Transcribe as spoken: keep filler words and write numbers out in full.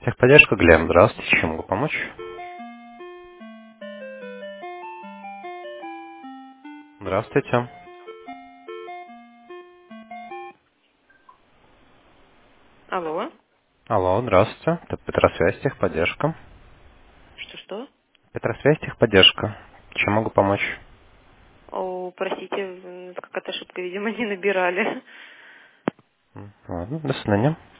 Техподдержка, Глеб, здравствуйте, чем могу помочь? Здравствуйте. Алло. Алло, здравствуйте. Это Петросвязь, техподдержка. Что-что? Петросвязь, техподдержка. Чем могу помочь? О, простите, м, какая-то ошибка, видимо, не набирали. М, Ладно, до свидания.